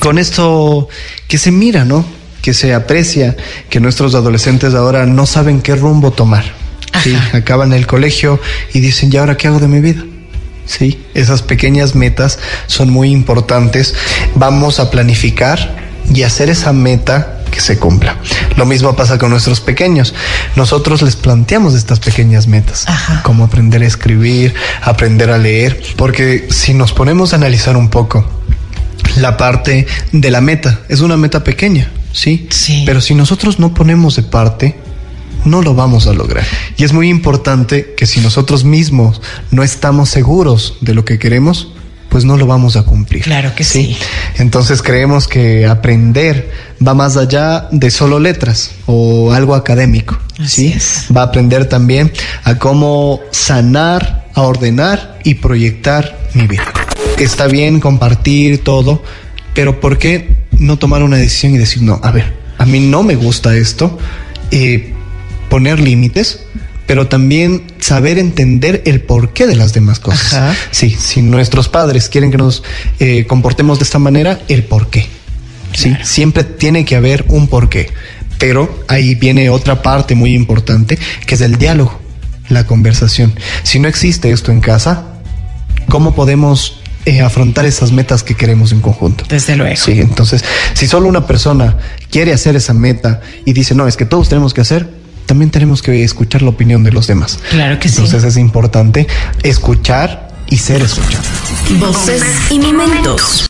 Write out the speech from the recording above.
con esto que se mira, ¿no? Que se aprecia que nuestros adolescentes ahora no saben qué rumbo tomar. Sí, acaban el colegio y dicen, ¿y ahora qué hago de mi vida? Sí, esas pequeñas metas son muy importantes. Vamos a planificar y hacer esa meta que se cumpla. Lo mismo pasa con nuestros pequeños. Nosotros les planteamos estas pequeñas metas, como aprender a escribir, aprender a leer, porque si nos ponemos a analizar un poco la parte de la meta, es una meta pequeña, ¿sí? Pero si nosotros no ponemos de parte, no lo vamos a lograr. Y es muy importante que si nosotros mismos no estamos seguros de lo que queremos, pues no lo vamos a cumplir. Claro que sí. Entonces creemos que aprender va más allá de solo letras o algo académico. Así es. Va a aprender también a cómo sanar, a ordenar y proyectar mi vida. Está bien compartir todo, pero ¿por qué no tomar una decisión y decir, no, a ver, a mí no me gusta esto? Poner límites, pero también saber entender el porqué de las demás cosas. Sí, si nuestros padres quieren que nos comportemos de esta manera, el porqué. Sí, siempre tiene que haber un porqué. Pero ahí viene otra parte muy importante, que es el diálogo, la conversación. Si no existe esto en casa, ¿cómo podemos afrontar esas metas que queremos en conjunto? Desde luego. Sí, entonces, si solo una persona quiere hacer esa meta y dice, no, es que todos tenemos que hacer, también tenemos que escuchar la opinión de los demás. Claro que sí. Entonces es importante escuchar y ser escuchado. Voces y Momentos.